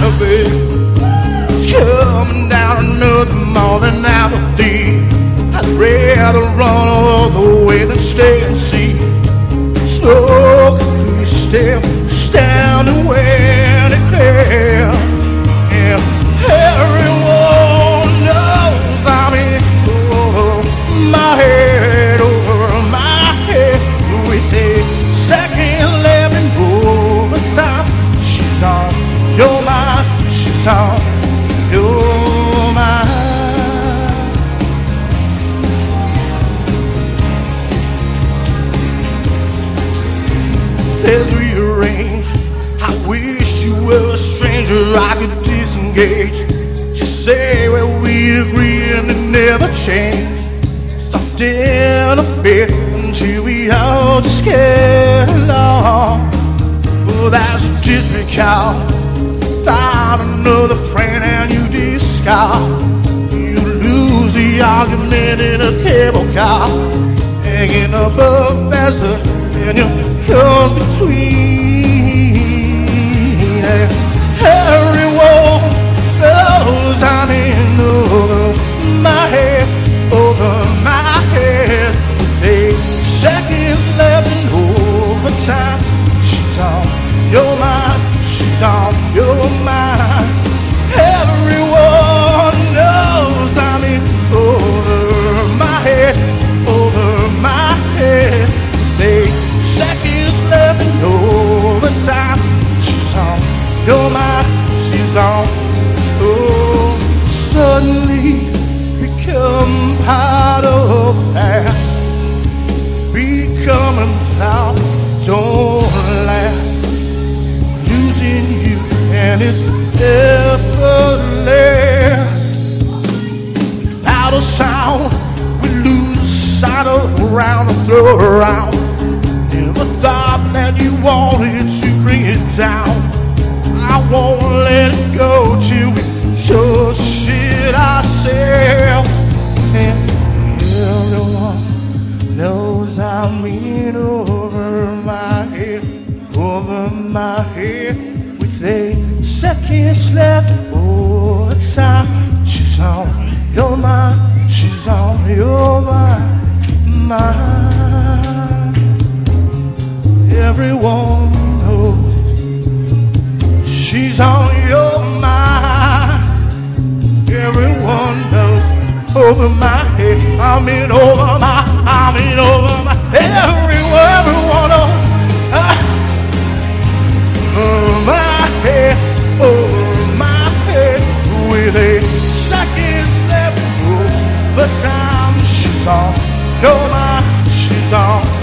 baby. It's coming down another morning apathy. I'd rather run all the way than stay and see. So you stand away and declare. And everyone knows I'm in over my head, over my head. With a second left and overtime, she's on your mind, she's on your mind. Let's rearrange. I wish you were a stranger I could disengage. Just say where we agree and it never change. Stopped in a bit until we all just get along. Well, that's just because found another friend and you discard. You lose the argument in a cable car, hanging above as the and you come between. Everyone knows I'm in over my head, over my head. With 8 seconds left in overtime, she's on your mind, she's on your mind. Everyone knows I'm in over my head, over my head. With 8 seconds left in overtime, she's on your mind, she's on. Oh, suddenly become part of that, becoming loud, don't laugh. Losing you and it's effortless. Without a sound, we lose sight of around and throw around. Never thought that you wanted to bring it down. I won't let it go till we touch it ourselves. And everyone knows I'm in over my head, over my head. With 8 seconds left, oh, it's time. She's on your mind, she's on your mind. Everyone knows she's on your mind. Everyone knows over my head, I'm in over my, I'm in over my. Everyone knows over my head, over my head. With 8 seconds left, oh, the time she's on your mind, she's on.